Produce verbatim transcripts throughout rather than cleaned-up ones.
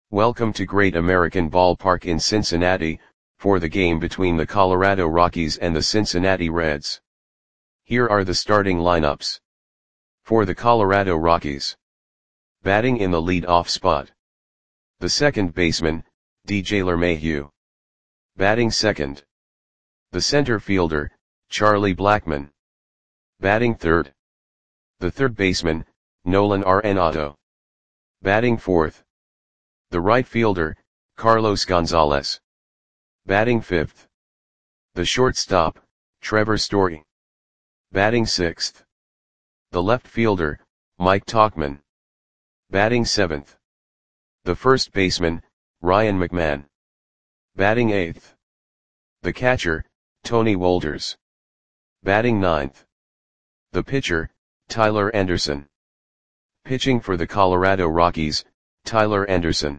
Welcome to Great American Ballpark in Cincinnati, for the game between the Colorado Rockies and the Cincinnati Reds. Here are the starting lineups. For the Colorado Rockies. Batting in the lead-off spot. The second baseman, D J LeMahieu. Batting second. The center fielder, Charlie Blackmon. Batting third. The third baseman, Nolan Arenado. Batting fourth. The right fielder, Carlos Gonzalez. Batting fifth. The shortstop, Trevor Story. Batting sixth. The left fielder, Mike Tauchman. Batting seventh. The first baseman, Ryan McMahon. Batting eighth. The catcher, Tony Wolters. Batting ninth. The pitcher, Tyler Anderson. Pitching for the Colorado Rockies, Tyler Anderson.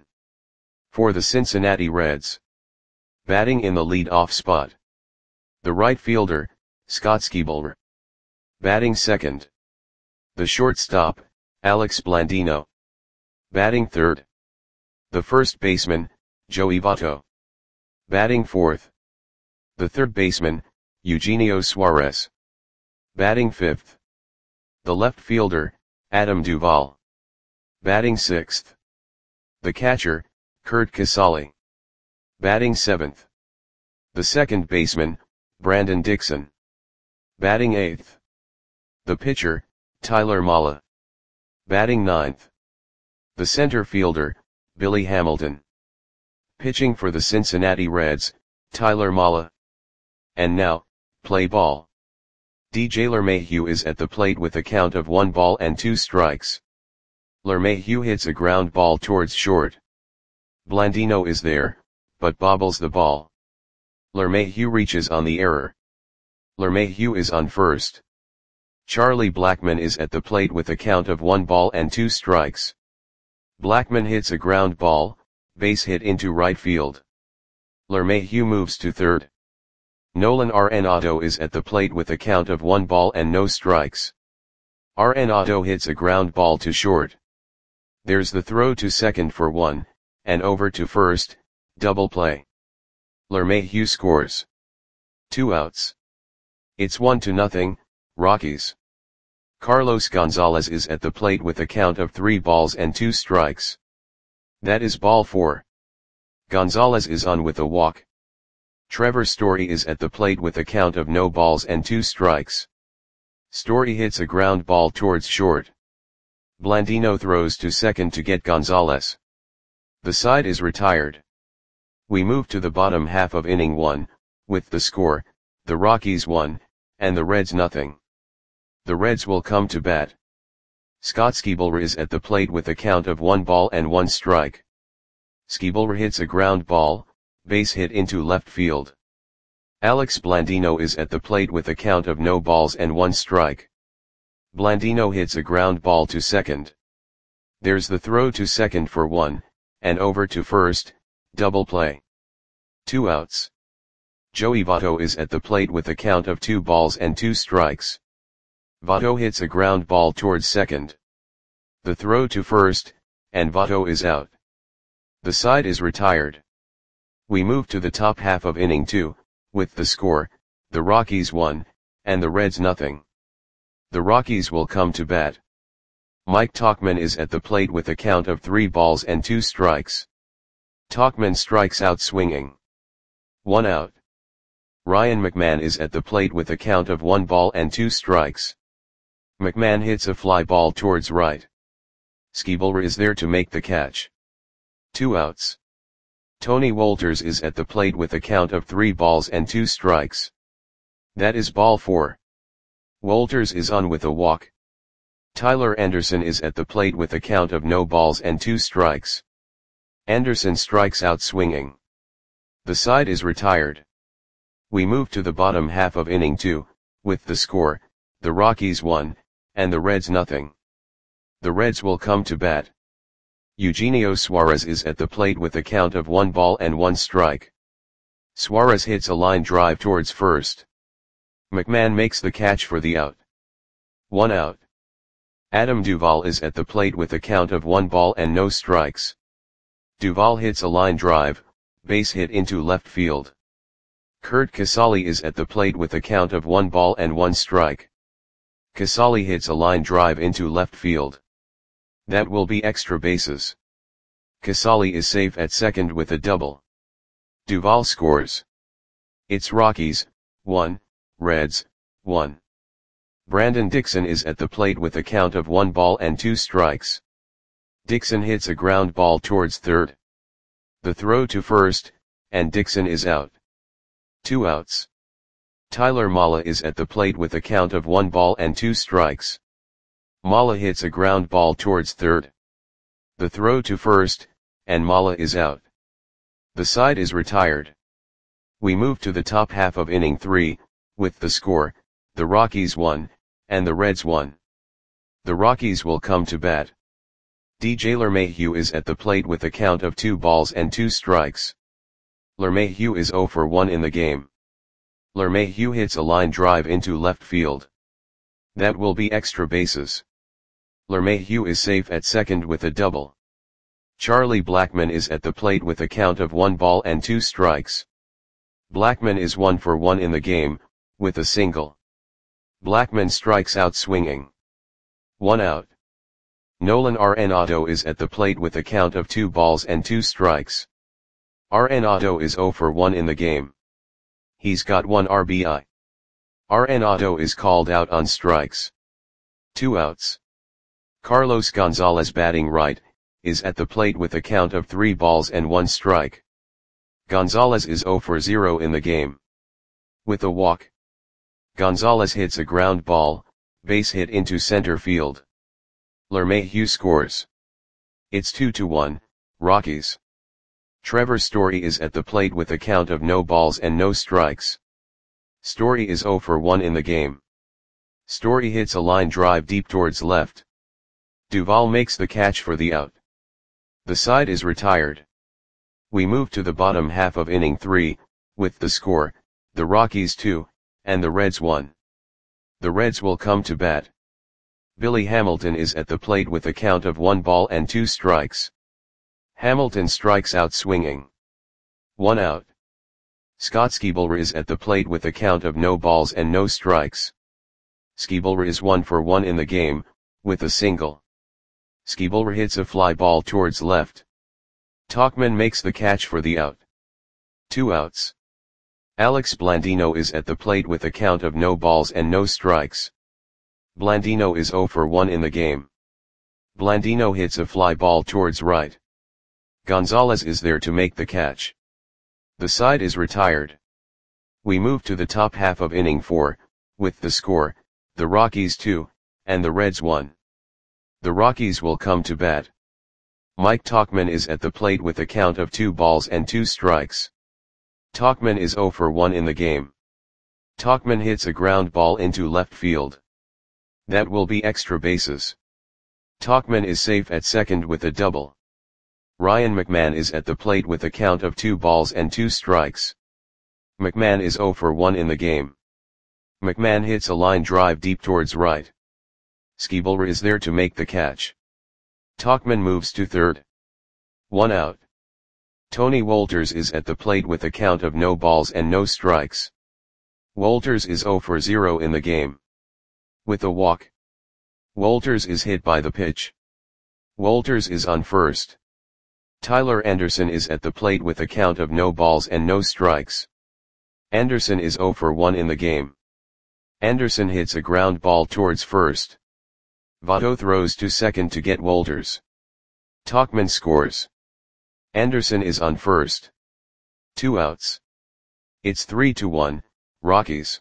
For the Cincinnati Reds. Batting in the lead-off spot. The right fielder, Scott Skiebler. Batting second. The shortstop, Alex Blandino. Batting third. The first baseman, Joey Votto. Batting fourth. The third baseman, Eugenio Suarez. Batting fifth. The left fielder, Adam Duvall. Batting sixth. The catcher, Curt Casali. Batting seventh. The second baseman, Brandon Dixon. Batting eighth. The pitcher, Tyler Mahle. Batting ninth. The center fielder, Billy Hamilton. Pitching for the Cincinnati Reds, Tyler Mahle. And now, play ball. D J LeMahieu is at the plate with a count of one ball and two strikes. LeMahieu hits a ground ball towards short. Blandino is there, but bobbles the ball. LeMahieu reaches on the error. LeMahieu is on first. Charlie Blackmon is at the plate with a count of one ball and two strikes. Blackmon hits a ground ball, base hit into right field. LeMahieu moves to third. Nolan Arenado is at the plate with a count of one ball and no strikes. Arenado hits a ground ball to short. There's the throw to second for one, and over to first, double play. LeMahieu scores. Two outs. It's one to nothing, Rockies. Carlos Gonzalez is at the plate with a count of three balls and two strikes. That is ball four. Gonzalez is on with a walk. Trevor Story is at the plate with a count of no balls and two strikes. Story hits a ground ball towards short. Blandino throws to second to get Gonzalez. The side is retired. We move to the bottom half of inning one, with the score, the Rockies one, and the Reds nothing. The Reds will come to bat. Scott Skiebler is at the plate with a count of one ball and one strike. Skiebler hits a ground ball, base hit into left field. Alex Blandino is at the plate with a count of no balls and one strike. Blandino hits a ground ball to second. There's the throw to second for one, and over to first, double play. Two outs. Joey Votto is at the plate with a count of two balls and two strikes. Votto hits a ground ball towards second. The throw to first, and Votto is out. The side is retired. We move to the top half of inning two, with the score, the Rockies one, and the Reds nothing. The Rockies will come to bat. Mike Tauchman is at the plate with a count of three balls and two strikes. Tauchman strikes out swinging. One out. Ryan McMahon is at the plate with a count of one ball and two strikes. McMahon hits a fly ball towards right. Skiebler is there to make the catch. Two outs. Tony Wolters is at the plate with a count of three balls and two strikes. That is ball four. Wolters is on with a walk. Tyler Anderson is at the plate with a count of no balls and two strikes. Anderson strikes out swinging. The side is retired. We move to the bottom half of inning two, with the score, the Rockies one, and the Reds nothing. The Reds will come to bat. Eugenio Suarez is at the plate with a count of one ball and one strike. Suarez hits a line drive towards first. McMahon makes the catch for the out. One out. Adam Duvall is at the plate with a count of one ball and no strikes. Duvall hits a line drive, base hit into left field. Curt Casali is at the plate with a count of one ball and one strike. Casali hits a line drive into left field. That will be extra bases. Casali is safe at second with a double. Duvall scores. It's Rockies, one, Reds, one. Brandon Dixon is at the plate with a count of one ball and two strikes. Dixon hits a ground ball towards third. The throw to first, and Dixon is out. Two outs. Tyler Mahle is at the plate with a count of one ball and two strikes. Mahle hits a ground ball towards third. The throw to first, and Mahle is out. The side is retired. We move to the top half of inning three, with the score, the Rockies won, and the Reds won. The Rockies will come to bat. D J LeMahieu is at the plate with a count of two balls and two strikes. LeMahieu is zero for one in the game. LeMahieu hits a line drive into left field. That will be extra bases. LeMahieu is safe at second with a double. Charlie Blackmon is at the plate with a count of one ball and two strikes. Blackmon is one for one in the game, with a single. Blackmon strikes out swinging. One out. Nolan Arenado is at the plate with a count of two balls and two strikes. Arenado is zero for one in the game. He's got one R B I. Arenado is called out on strikes. Two outs. Carlos Gonzalez, batting right, is at the plate with a count of three balls and one strike. Gonzalez is zero for zero in the game. With a walk. Gonzalez hits a ground ball, base hit into center field. LeMahieu scores. It's two to one, Rockies. Trevor Story is at the plate with a count of no balls and no strikes. Story is zero for one in the game. Story hits a line drive deep towards left. Duvall makes the catch for the out. The side is retired. We move to the bottom half of inning three, with the score, the Rockies two, and the Reds one. The Reds will come to bat. Billy Hamilton is at the plate with a count of one ball and two strikes. Hamilton strikes out swinging. One out. Scott Skiebler is at the plate with a count of no balls and no strikes. Skiebler is one for one in the game, with a single. Skiebler hits a fly ball towards left. Tauchman makes the catch for the out. Two outs. Alex Blandino is at the plate with a count of no balls and no strikes. Blandino is zero for one in the game. Blandino hits a fly ball towards right. Gonzalez is there to make the catch. The side is retired. We move to the top half of inning four, with the score, the Rockies two, and the Reds one. The Rockies will come to bat. Mike Tauchman is at the plate with a count of two balls and two strikes. Tauchman is zero for one in the game. Tauchman hits a ground ball into left field. That will be extra bases. Tauchman is safe at second with a double. Ryan McMahon is at the plate with a count of two balls and two strikes. McMahon is zero for one in the game. McMahon hits a line drive deep towards right. Skiebler is there to make the catch. Tauchman moves to third. One out. Tony Wolters is at the plate with a count of no balls and no strikes. Wolters is zero for zero in the game. With a walk. Wolters is hit by the pitch. Wolters is on first. Tyler Anderson is at the plate with a count of no balls and no strikes. Anderson is zero for one in the game. Anderson hits a ground ball towards first. Votto throws to second to get Wolters. Tauchman scores. Anderson is on first. Two outs. It's three to one, Rockies.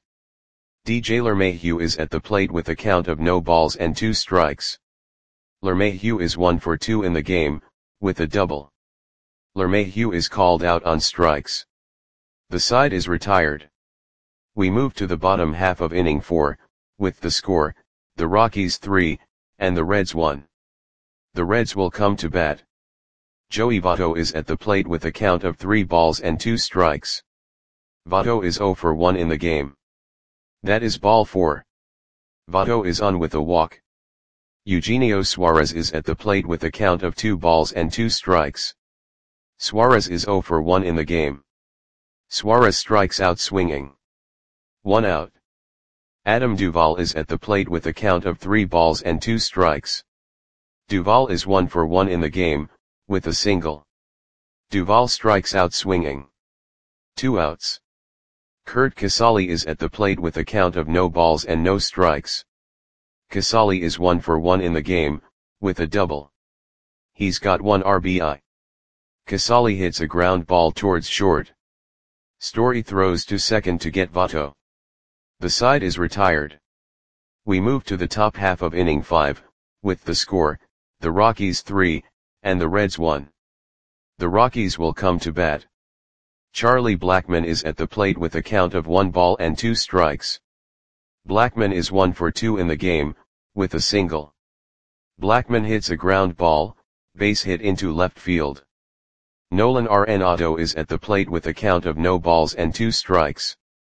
D J LeMahieu is at the plate with a count of no balls and two strikes. LeMahieu is one for two in the game, with a double. LeMahieu is called out on strikes. The side is retired. We move to the bottom half of inning four, with the score, the Rockies three, and the Reds one. The Reds will come to bat. Joey Votto is at the plate with a count of three balls and two strikes. Votto is zero for one in the game. That is ball four. Votto is on with a walk. Eugenio Suarez is at the plate with a count of two balls and two strikes. Suarez is zero for one in the game. Suarez strikes out swinging. One out. Adam Duvall is at the plate with a count of three balls and two strikes. Duvall is one for one in the game, with a single. Duvall strikes out swinging. Two outs. Curt Casali is at the plate with a count of no balls and no strikes. Casali is one for one in the game, with a double. He's got one R B I. Casali hits a ground ball towards short. Story throws to second to get Votto. The side is retired. We move to the top half of inning five, with the score, the Rockies three, and the Reds one. The Rockies will come to bat. Charlie Blackmon is at the plate with a count of one ball and two strikes. Blackmon is one for two in the game, with a single. Blackmon hits a ground ball, base hit into left field. Nolan Arenado is at the plate with a count of no balls and two strikes.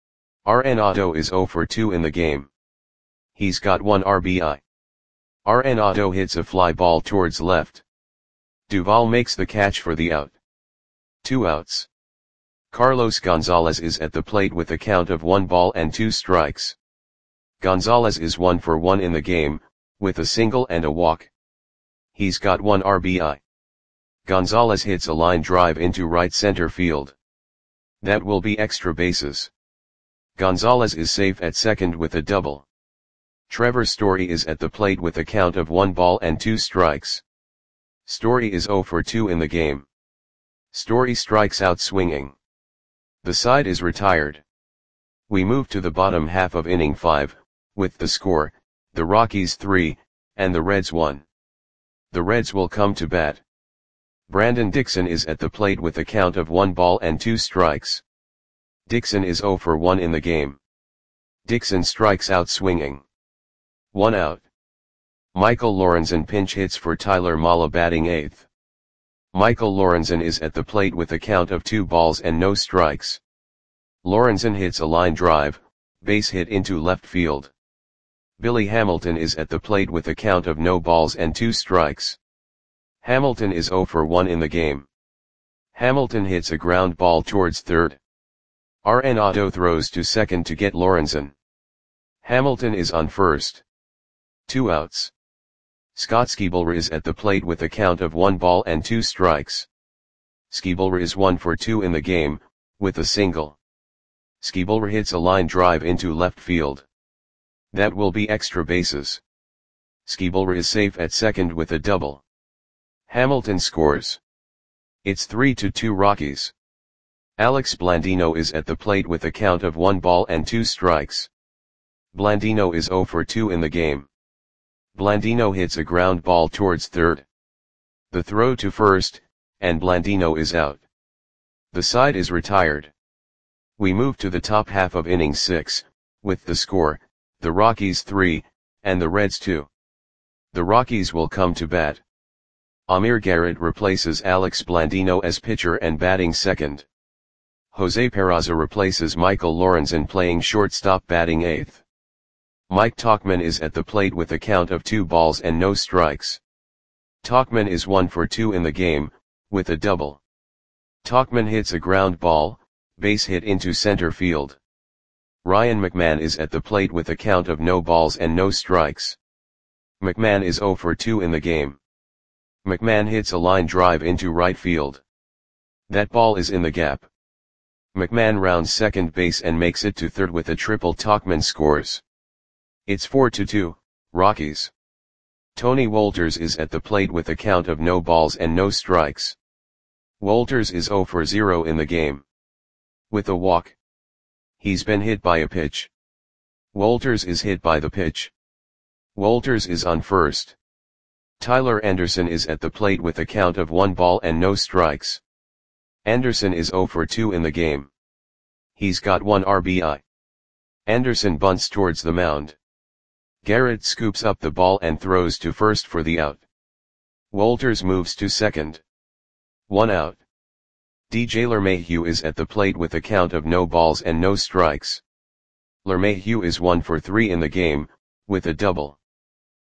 Arenado is zero for two in the game. He's got one R B I. Arenado hits a fly ball towards left. Duvall makes the catch for the out. Two outs. Carlos Gonzalez is at the plate with a count of one ball and two strikes. Gonzalez is one for one in the game, with a single and a walk. He's got one R B I. Gonzalez hits a line drive into right center field. That will be extra bases. Gonzalez is safe at second with a double. Trevor Story is at the plate with a count of one ball and two strikes. Story is zero for two in the game. Story strikes out swinging. The side is retired. We move to the bottom half of inning five, with the score, the Rockies three, and the Reds one. The Reds will come to bat. Brandon Dixon is at the plate with a count of one ball and two strikes. Dixon is zero for one in the game. Dixon strikes out swinging. One out. Michael Lorenzen pinch hits for Tyler Mala batting eighth. Michael Lorenzen is at the plate with a count of two balls and no strikes. Lorenzen hits a line drive, base hit into left field. Billy Hamilton is at the plate with a count of no balls and two strikes. Hamilton is zero for one in the game. Hamilton hits a ground ball towards third. Arenado throws to second to get Lorenzen. Hamilton is on first. Two outs. Scott Skiebler is at the plate with a count of one ball and two strikes. Skiebler is one for two in the game, with a single. Skiebler hits a line drive into left field. That will be extra bases. Skiebler is safe at second with a double. Hamilton scores. It's three to two Rockies. Alex Blandino is at the plate with a count of one ball and two strikes. Blandino is zero for two in the game. Blandino hits a ground ball towards third. The throw to first, and Blandino is out. The side is retired. We move to the top half of inning six, with the score, the Rockies three, and the Reds two. The Rockies will come to bat. Amir Garrett replaces Alex Blandino as pitcher and batting second. Jose Peraza replaces Michael Lorenzen playing shortstop batting eighth. Mike Tauchman is at the plate with a count of two balls and no strikes. Tauchman is one for two in the game, with a double. Tauchman hits a ground ball, base hit into center field. Ryan McMahon is at the plate with a count of no balls and no strikes. McMahon is zero for two in the game. McMahon hits a line drive into right field. That ball is in the gap. McMahon rounds second base and makes it to third with a triple. Tauchman scores. It's four to two, Rockies. Tony Wolters is at the plate with a count of no balls and no strikes. Wolters is zero for zero in the game. With a walk. He's been hit by a pitch. Wolters is hit by the pitch. Wolters is on first. Tyler Anderson is at the plate with a count of one ball and no strikes. Anderson is zero for two in the game. He's got one R B I. Anderson bunts towards the mound. Garrett scoops up the ball and throws to first for the out. Wolters moves to second. One out. D J LeMahieu is at the plate with a count of no balls and no strikes. LeMahieu is one for three in the game, with a double.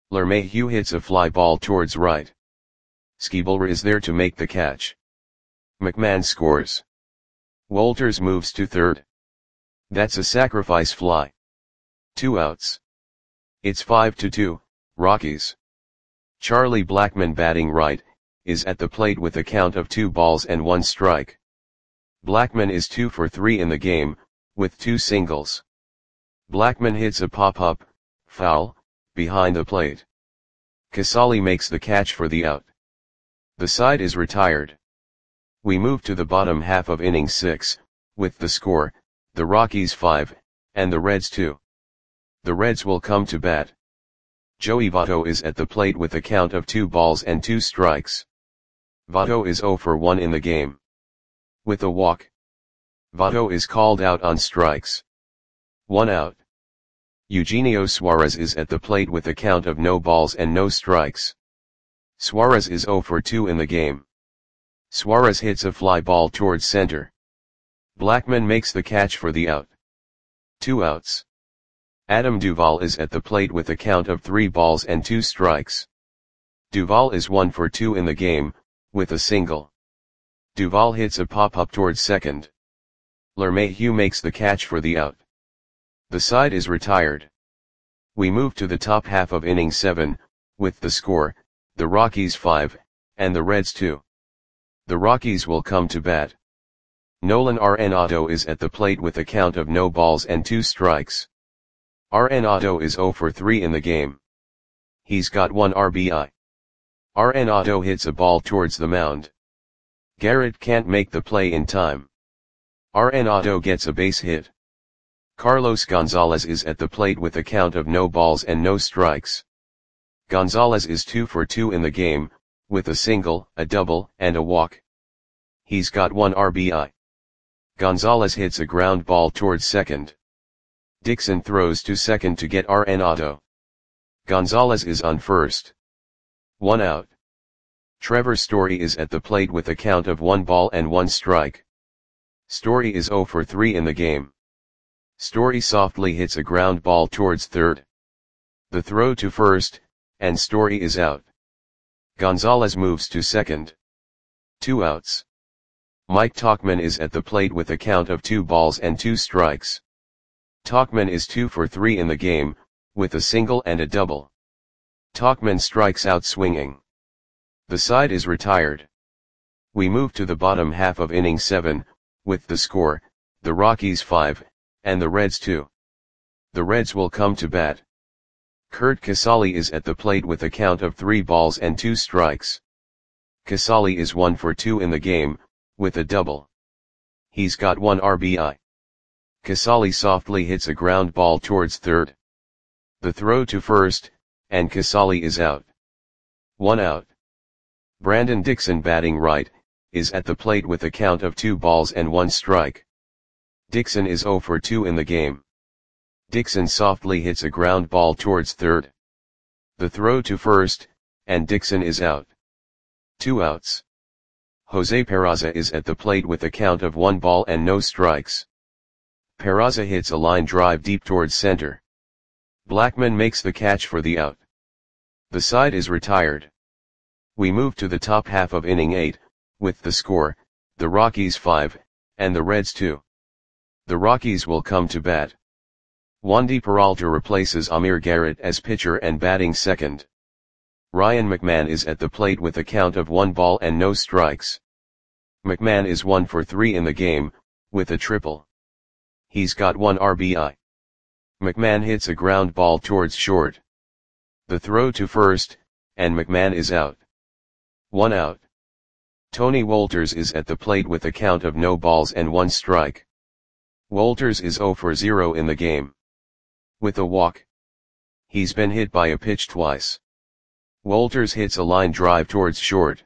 LeMahieu hits a fly ball towards right. Skiebler is there to make the catch. McMahon scores. Wolters moves to third. That's a sacrifice fly. Two outs. It's five to two, Rockies. Charlie Blackmon, batting right, is at the plate with a count of two balls and one strike. Blackmon is two for three in the game, with two singles. Blackmon hits a pop-up, foul, behind the plate. Casali makes the catch for the out. The side is retired. We move to the bottom half of inning six, with the score, the Rockies five, and the Reds two. The Reds will come to bat. Joey Votto is at the plate with a count of two balls and two strikes. Votto is zero for one in the game. With a walk. Votto is called out on strikes. One out. Eugenio Suarez is at the plate with a count of no balls and no strikes. Suarez is zero for two in the game. Suarez hits a fly ball towards center. Blackmon makes the catch for the out. Two outs. Adam Duvall is at the plate with a count of three balls and two strikes. Duvall is one for two in the game, with a single. Duvall hits a pop-up towards second. LeMahieu makes the catch for the out. The side is retired. We move to the top half of inning seven, with the score, the Rockies five, and the Reds two. The Rockies will come to bat. Nolan Arenado is at the plate with a count of no balls and two strikes. Arenado is zero for three in the game. He's got one R B I. Arenado hits a ball towards the mound. Garrett can't make the play in time. Arenado gets a base hit. Carlos Gonzalez is at the plate with a count of no balls and no strikes. Gonzalez is two for two in the game, with a single, a double, and a walk. He's got one R B I. Gonzalez hits a ground ball towards second. Dixon throws to second to get Arenado. Gonzalez is on first. One out. Trevor Story is at the plate with a count of one ball and one strike. Story is zero for three in the game. Story softly hits a ground ball towards third. The throw to first, and Story is out. Gonzalez moves to second. Two outs. Mike Tauchman is at the plate with a count of two balls and two strikes. Tauchman is two for three in the game, with a single and a double. Tauchman strikes out swinging. The side is retired. We move to the bottom half of inning seven, with the score, the Rockies five, and the Reds two. The Reds will come to bat. Curt Casali is at the plate with a count of three balls and two strikes. Casali is one for two in the game, with a double. He's got one R B I. Casali softly hits a ground ball towards third. The throw to first, and Casali is out. One out. Brandon Dixon, batting right, is at the plate with a count of two balls and one strike. Dixon is zero for two in the game. Dixon softly hits a ground ball towards third. The throw to first, and Dixon is out. Two outs. Jose Peraza is at the plate with a count of one ball and no strikes. Peraza hits a line drive deep towards center. Blackmon makes the catch for the out. The side is retired. We move to the top half of inning eight, with the score, the Rockies five, and the Reds two. The Rockies will come to bat. Wandy Peralta replaces Amir Garrett as pitcher and batting second. Ryan McMahon is at the plate with a count of one ball and no strikes. McMahon is one for three in the game, with a triple. He's got one R B I. McMahon hits a ground ball towards short. The throw to first, and McMahon is out. One out. Tony Wolters is at the plate with a count of no balls and one strike. Wolters is zero for zero in the game. With a walk. He's been hit by a pitch twice. Wolters hits a line drive towards short.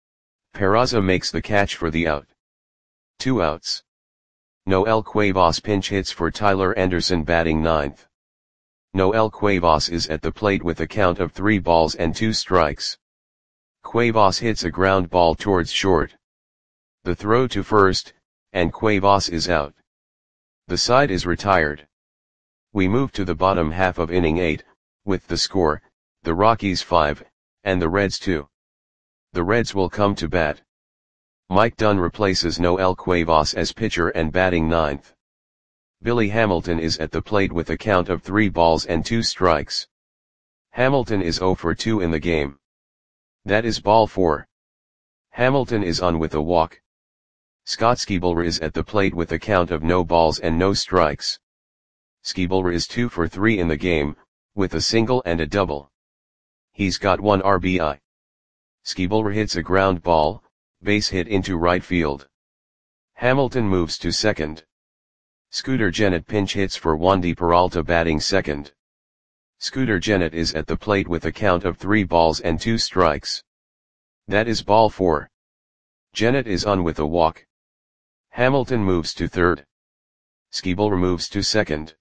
Peraza makes the catch for the out. Two outs. Noel Cuevas pinch hits for Tyler Anderson, batting ninth. Noel Cuevas is at the plate with a count of three balls and two strikes. Cuevas hits a ground ball towards short. The throw to first, and Cuevas is out. The side is retired. We move to the bottom half of inning eight, with the score, the Rockies five, and the Reds two. The Reds will come to bat. Mike Dunn replaces Noel Cuevas as pitcher and batting ninth. Billy Hamilton is at the plate with a count of three balls and two strikes. Hamilton is oh for two in the game. That is ball four. Hamilton is on with a walk. Scott Skiebler is at the plate with a count of no balls and no strikes. Skiebler is two for three in the game, with a single and a double. He's got one R B I. Skiebler hits a ground ball, base hit into right field. Hamilton moves to second. Scooter Gennett pinch hits for Wandy Peralta batting second. Scooter Gennett is at the plate with a count of three balls and two strikes. That is ball four. Gennett is on with a walk. Hamilton moves to third. Skiebler moves to second.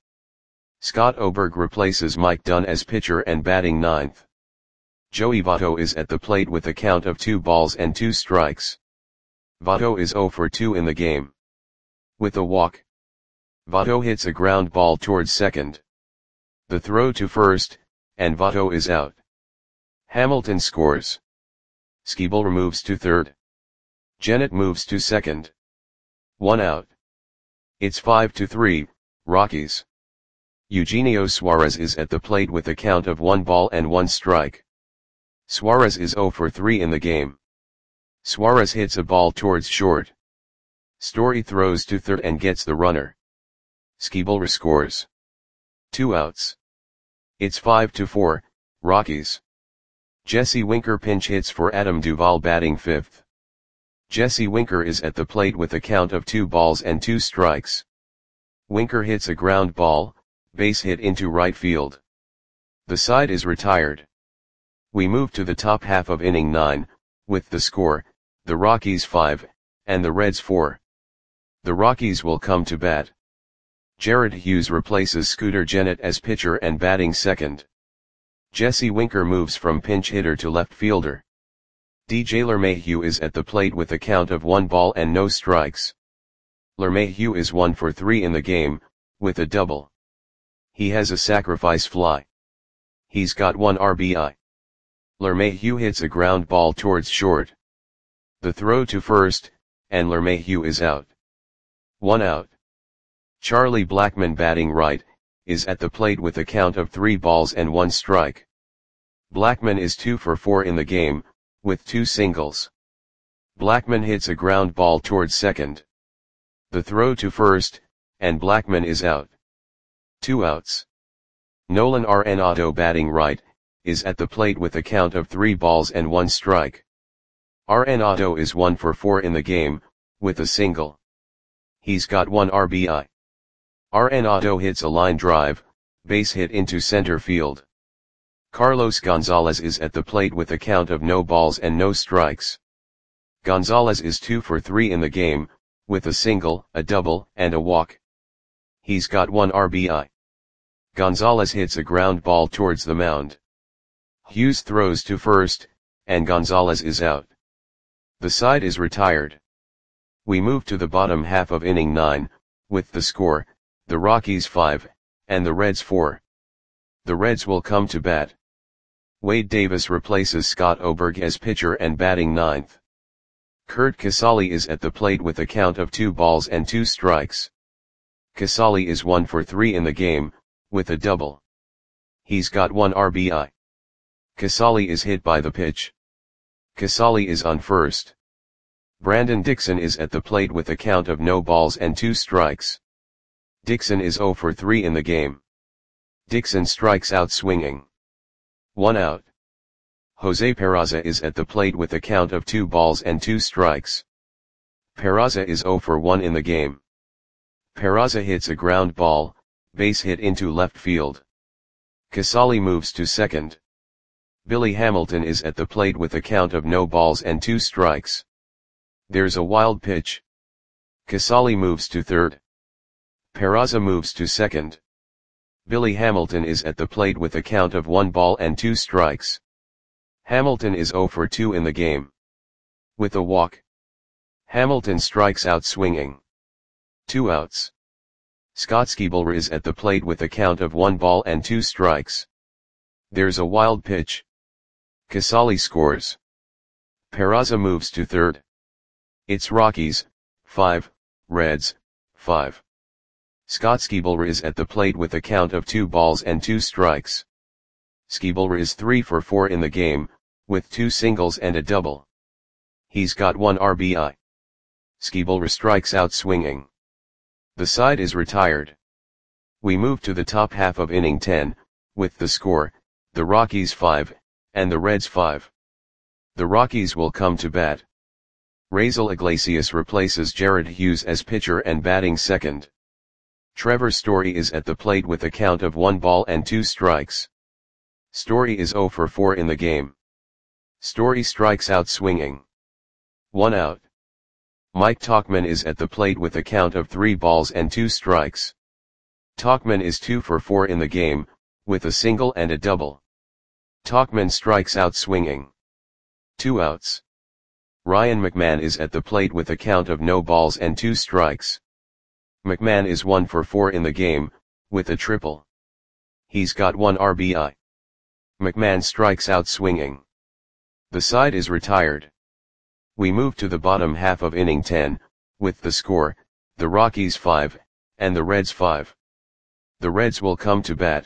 Scott Oberg replaces Mike Dunn as pitcher and batting ninth. Joey Votto is at the plate with a count of two balls and two strikes. Votto is oh for two in the game. With a walk. Votto hits a ground ball towards second. The throw to first, and Votto is out. Hamilton scores. Skiebler moves to third. Gennett moves to second. One out. It's five to three, Rockies. Eugenio Suarez is at the plate with a count of one ball and one strike. Suarez is oh for three in the game. Suarez hits a ball towards short. Story throws to third and gets the runner. Skiebler scores. Two outs. It's five to four, Rockies. Jesse Winker pinch hits for Adam Duvall batting fifth. Jesse Winker is at the plate with a count of two balls and two strikes. Winker hits a ground ball, base hit into right field. The side is retired. We move to the top half of inning nine, with the score, the Rockies five, and the Reds four. The Rockies will come to bat. Jared Hughes replaces Scooter Gennett as pitcher and batting second. Jesse Winker moves from pinch hitter to left fielder. D J LeMahieu is at the plate with a count of one ball and no strikes. LeMahieu is one for three in the game, with a double. He has a sacrifice fly. He's got one R B I. LeMahieu hits a ground ball towards short. The throw to first, and LeMahieu is out. One out. Charlie Blackmon batting right, is at the plate with a count of three balls and one strike. Blackmon is two for four in the game, with two singles. Blackmon hits a ground ball towards second. The throw to first, and Blackmon is out. Two outs. Nolan Arenado batting right, is at the plate with a count of three balls and one strike. Arenado is one for four in the game, with a single. He's got one R B I. Arenado hits a line drive, base hit into center field. Carlos Gonzalez is at the plate with a count of no balls and no strikes. Gonzalez is two for three in the game, with a single, a double, and a walk. He's got one R B I. Gonzalez hits a ground ball towards the mound. Hughes throws to first, and Gonzalez is out. The side is retired. We move to the bottom half of inning nine, with the score, the Rockies five, and the Reds four. The Reds will come to bat. Wade Davis replaces Scott Oberg as pitcher and batting ninth. Curt Casali is at the plate with a count of two balls and two strikes. Casali is one for three in the game, with a double. He's got one R B I. Casali is hit by the pitch. Casali is on first. Brandon Dixon is at the plate with a count of no balls and two strikes. Dixon is oh for three in the game. Dixon strikes out swinging. One out. Jose Peraza is at the plate with a count of two balls and two strikes. Peraza is oh for one in the game. Peraza hits a ground ball, base hit into left field. Casali moves to second. Billy Hamilton is at the plate with a count of no balls and two strikes. There's a wild pitch. Casali moves to third. Peraza moves to second. Billy Hamilton is at the plate with a count of one ball and two strikes. Hamilton is oh for two in the game. With a walk. Hamilton strikes out swinging. Two outs. Scott Skiebler is at the plate with a count of one ball and two strikes. There's a wild pitch. Casali scores. Peraza moves to third. It's Rockies, five, Reds, five. Scott Skiebler is at the plate with a count of two balls and two strikes. Skiebler is three for four in the game, with two singles and a double. He's got one R B I. Skiebler strikes out swinging. The side is retired. We move to the top half of inning ten, with the score, the Rockies five, and the Reds five. The Rockies will come to bat. Raisel Iglesias replaces Jared Hughes as pitcher and batting second. Trevor Story is at the plate with a count of one ball and two strikes. Story is zero for four in the game. Story strikes out swinging. One out. Mike Tauchman is at the plate with a count of three balls and two strikes. Tauchman is two for four in the game, with a single and a double. Tauchman strikes out swinging. Two outs. Ryan McMahon is at the plate with a count of no balls and two strikes. McMahon is one for four in the game, with a triple. He's got one R B I. McMahon strikes out swinging. The side is retired. We move to the bottom half of inning ten, with the score, the Rockies five, and the Reds five. The Reds will come to bat.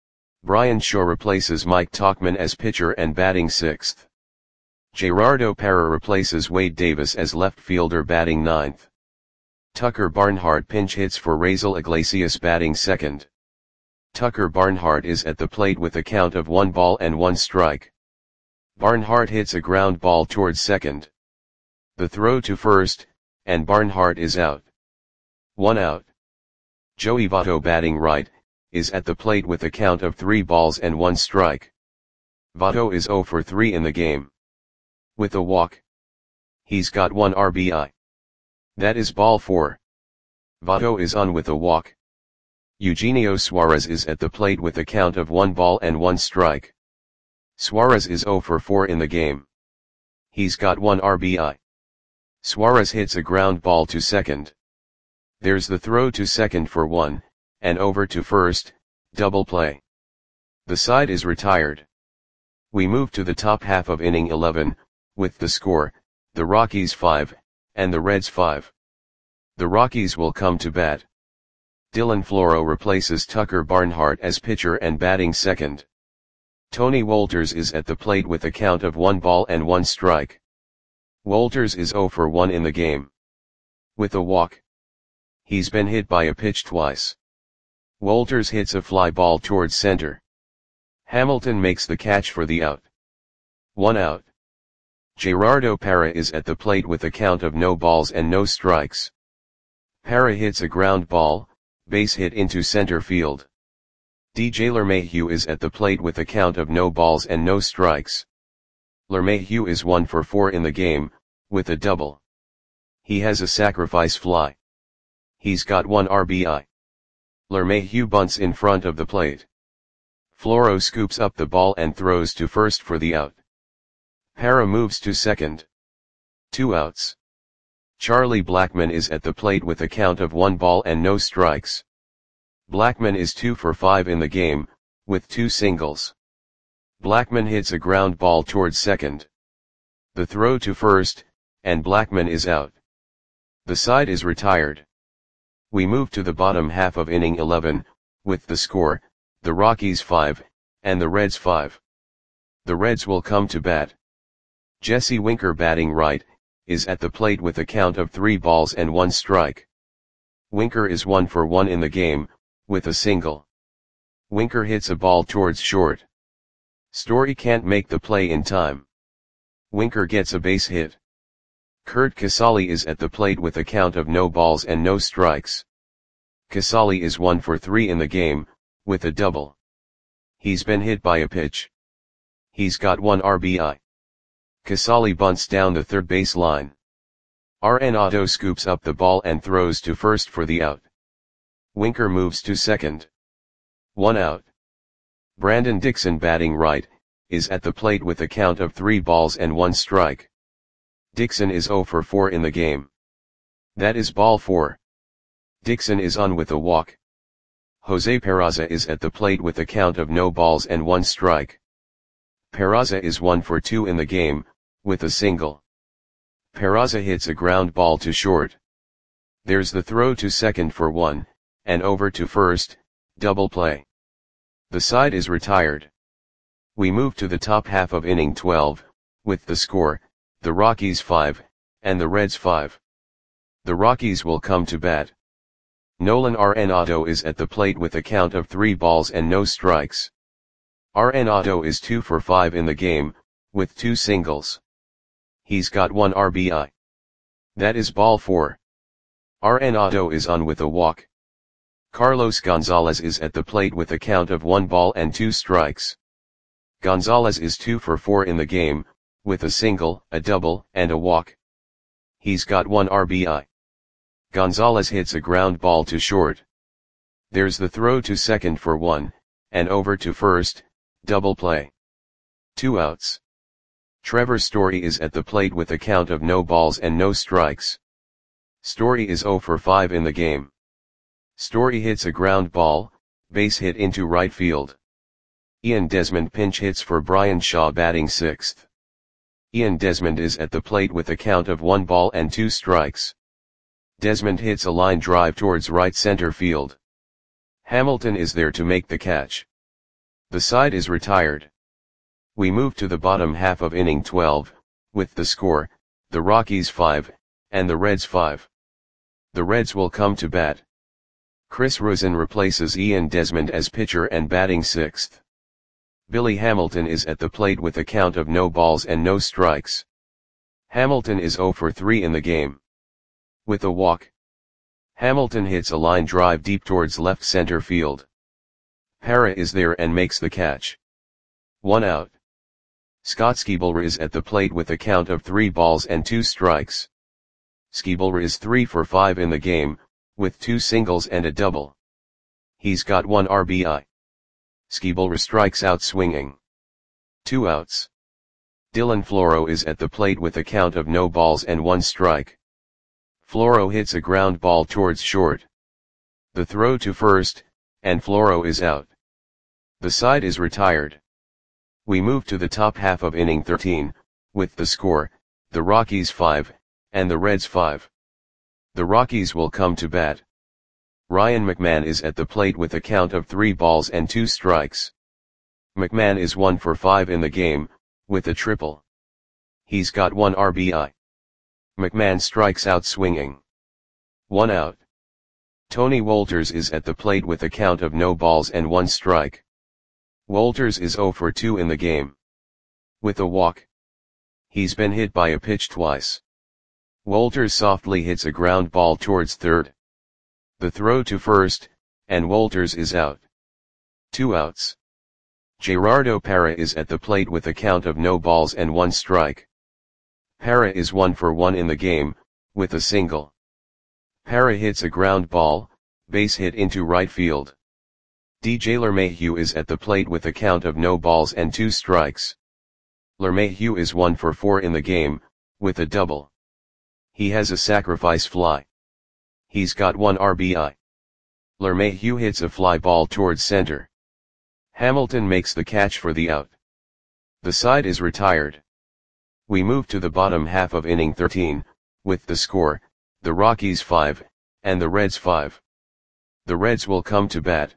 Brian Shaw replaces Mike Tauchman as pitcher and batting sixth. Gerardo Parra replaces Wade Davis as left fielder batting ninth. Tucker Barnhart pinch hits for Raisel Iglesias batting second. Tucker Barnhart is at the plate with a count of one ball and one strike. Barnhart hits a ground ball towards second. The throw to first, and Barnhart is out. One out. Joey Votto batting right, is at the plate with a count of three balls and one strike. Votto is zero for three in the game. With a walk. He's got one R B I. That is ball four. Votto is on with a walk. Eugenio Suarez is at the plate with a count of one ball and one strike. Suarez is zero for four in the game. He's got one R B I. Suarez hits a ground ball to second. There's the throw to second for one, and over to first, double play. The side is retired. We move to the top half of inning eleven, with the score, the Rockies five, and the Reds five. The Rockies will come to bat. Dylan Floro replaces Tucker Barnhart as pitcher and batting second. Tony Wolters is at the plate with a count of one ball and one strike. Wolters is zero for one in the game. With a walk. He's been hit by a pitch twice. Wolters hits a fly ball towards center. Hamilton makes the catch for the out. One out. Gerardo Parra is at the plate with a count of no balls and no strikes. Parra hits a ground ball, base hit into center field. D J LeMahieu is at the plate with a count of no balls and no strikes. LeMahieu is one for four in the game, with a double. He has a sacrifice fly. He's got one R B I. LeMahieu bunts in front of the plate. Floro scoops up the ball and throws to first for the out. Parra moves to second. Two outs. Charlie Blackmon is at the plate with a count of one ball and no strikes. Blackmon is two for five in the game, with two singles. Blackmon hits a ground ball towards second. The throw to first, and Blackmon is out. The side is retired. We move to the bottom half of inning eleven, with the score, the Rockies five, and the Reds five. The Reds will come to bat. Jesse Winker batting right, is at the plate with a count of three balls and one strike. Winker is one for one in the game, with a single. Winker hits a ball towards short. Story can't make the play in time. Winker gets a base hit. Curt Casali is at the plate with a count of no balls and no strikes. Casali is one for three in the game, with a double. He's been hit by a pitch. He's got one R B I. Casali bunts down the third base line. Arenado scoops up the ball and throws to first for the out. Winker moves to second. One out. Brandon Dixon batting right, is at the plate with a count of three balls and one strike. Dixon is zero for four in the game. That is ball four. Dixon is on with a walk. Jose Peraza is at the plate with a count of no balls and one strike. Peraza is one for two in the game, with a single. Peraza hits a ground ball to short. There's the throw to second for one, and over to first, double play. The side is retired. We move to the top half of inning twelve, with the score, the Rockies five, and the Reds five. The Rockies will come to bat. Nolan Arenado is at the plate with a count of three balls and no strikes. Arenado is two for five in the game, with two singles. He's got one R B I. That is ball four. Arenado is on with a walk. Carlos Gonzalez is at the plate with a count of one ball and two strikes. Gonzalez is two for four in the game, with a single, a double, and a walk. He's got one R B I. Gonzalez hits a ground ball to short. There's the throw to second for one, and over to first, double play. Two outs. Trevor Story is at the plate with a count of no balls and no strikes. Story is zero for five in the game. Story hits a ground ball, base hit into right field. Ian Desmond pinch hits for Bryan Shaw batting sixth. Ian Desmond is at the plate with a count of one ball and two strikes. Desmond hits a line drive towards right center field. Hamilton is there to make the catch. The side is retired. We move to the bottom half of inning twelve, with the score, the Rockies five, and the Reds five. The Reds will come to bat. Chris Rosen replaces Ian Desmond as pitcher and batting sixth. Billy Hamilton is at the plate with a count of no balls and no strikes. Hamilton is zero for three in the game. With a walk. Hamilton hits a line drive deep towards left center field. Parra is there and makes the catch. One out. Scott Skiebler is at the plate with a count of three balls and two strikes. Skiebler is three for five in the game, with two singles and a double. He's got one R B I. Skiebler strikes out swinging. Two outs. Dylan Floro is at the plate with a count of no balls and one strike. Floro hits a ground ball towards short. The throw to first, and Floro is out. The side is retired. We move to the top half of inning thirteen, with the score, the Rockies five, and the Reds five. The Rockies will come to bat. Ryan McMahon is at the plate with a count of three balls and two strikes. McMahon is one for five in the game, with a triple. He's got one R B I. McMahon strikes out swinging. One out. Tony Wolters is at the plate with a count of no balls and one strike. Wolters is zero for two in the game. With a walk. He's been hit by a pitch twice. Wolters softly hits a ground ball towards third. The throw to first, and Wolters is out. Two outs. Gerardo Parra is at the plate with a count of no balls and one strike. Parra is one for one in the game, with a single. Parra hits a ground ball, base hit into right field. D J LeMahieu is at the plate with a count of no balls and two strikes. LeMahieu is one for four in the game, with a double. He has a sacrifice fly. He's got one R B I. LeMahieu hits a fly ball towards center. Hamilton makes the catch for the out. The side is retired. We move to the bottom half of inning thirteen, with the score, the Rockies five, and the Reds five. The Reds will come to bat.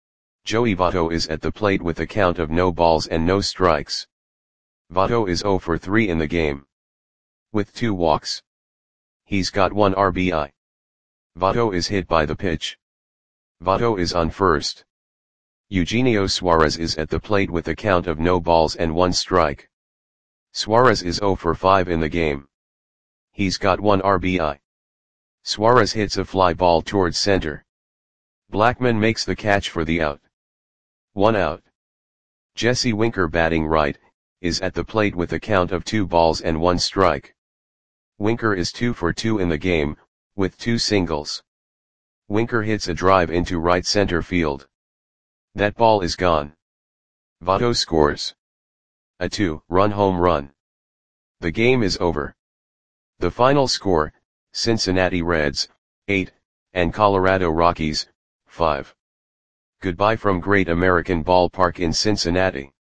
Joey Votto is at the plate with a count of no balls and no strikes. Votto is zero for three in the game. With two walks. He's got one R B I. Votto is hit by the pitch. Votto is on first. Eugenio Suarez is at the plate with a count of no balls and one strike. Suarez is zero for five in the game. He's got one R B I. Suarez hits a fly ball towards center. Blackmon makes the catch for the out. One out. Jesse Winker batting right, is at the plate with a count of two balls and one strike. Winker is two for two in the game, with two singles. Winker hits a drive into right center field. That ball is gone. Votto scores a two-run home run. The game is over. The final score, Cincinnati Reds, eight, and Colorado Rockies, five. Goodbye from Great American Ballpark in Cincinnati.